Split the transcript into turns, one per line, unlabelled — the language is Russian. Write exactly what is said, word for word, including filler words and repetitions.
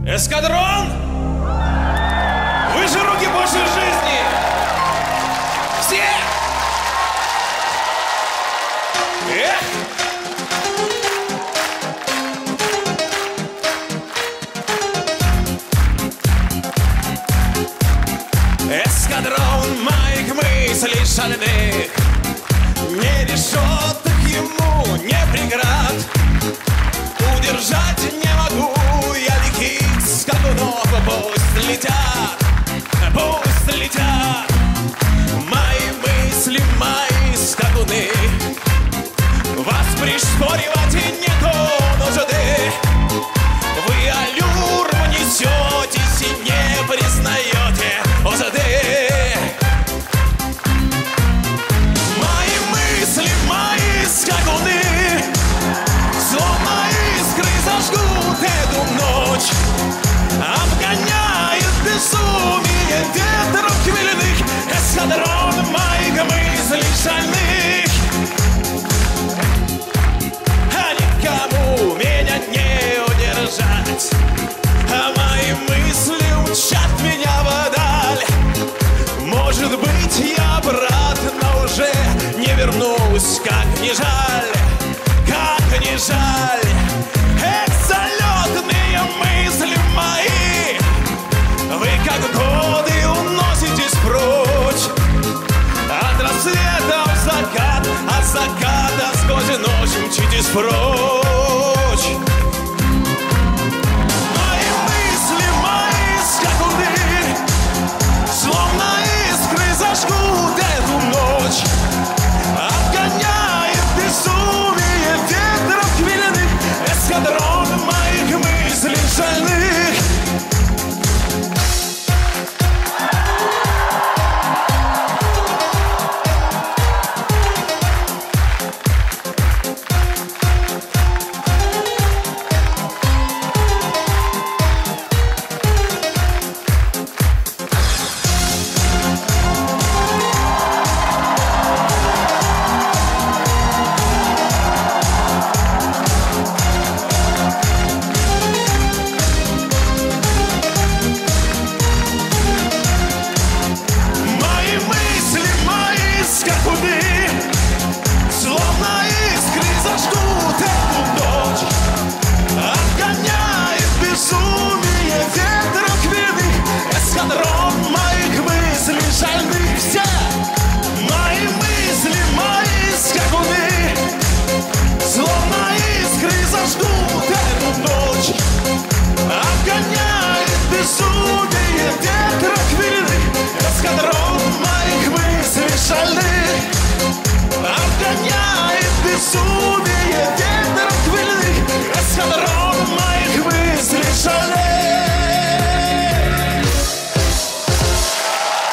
Эскадрон! Выше руки, больше жизни! Все! Эх! Эскадрон моих мыслей шальных, не решеток ему, не преград. Удержать не могу я лихих скакунов. Пусть летят, пусть летят мои мысли, мои скакуны. Вас пришпоривать нету нужды. Вы аллюр несетесь и не признаете озады. Мои мысли, мои скакуны, словно искры зажгут эту ночь. Обгоняет безумие ветров хмельных эскадрон моих мыслей шальных. А никому меня не удержать, а мои мысли учат меня вдаль. Может быть, я обратно уже не вернусь, как не жаль, как не жаль. Эх, залетные мысли мои, вы как годы уноситесь прочь. От рассвета в закат, от заката сквозь ночь мчитесь прочь. Мои мысли, мои скакуны, словно искры зажгут эту ночь. Обгоняет безумие ветров хмельных эскадрон моих мыслей шальных. Обгоняет безумие ветров хмельных эскадрон.